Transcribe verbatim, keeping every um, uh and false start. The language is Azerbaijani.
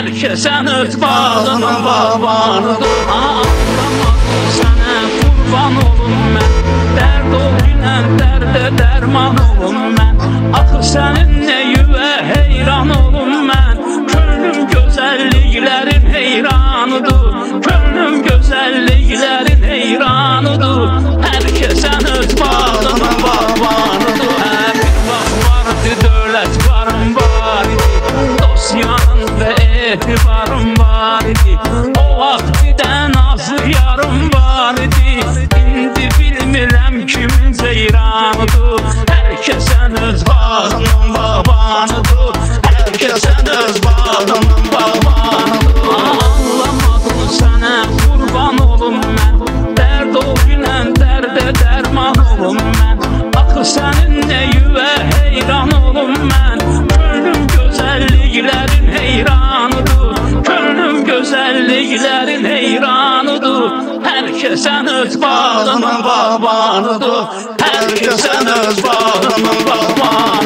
Herkesin öz bağının babanıdır. Ağlamadım sənə qurban olum mən, dərd ol günən dərdə dərman olum mən. Axı sənin neyüvə heyran olum mən, könlüm gözəlliklərin heyranıdır, könlüm gözəlliklərin heyranıdır. Herkesin öz bağının babanıdır. Hər bir vaxt vardı dövlət varım var idi, dost yanında etibarım var idi. O vaxt bir nazı yarım var idi, indi bilmirəm kimin ceyranıdır. Herkesin öz bağının babanıdır, herkesin öz bağının babanıdır. Ağlamadım sənə qurban olum mən, dərd ol günən dərdə dərman olum mən. Axı sənin neyüvə heyran olum mən, könlüm gözəlliklərin heyranıdır, könlüm gözəlliklərin heyranıdır. Herkesin öz bağının babanıdır, herkesin öz bağının babanıdır.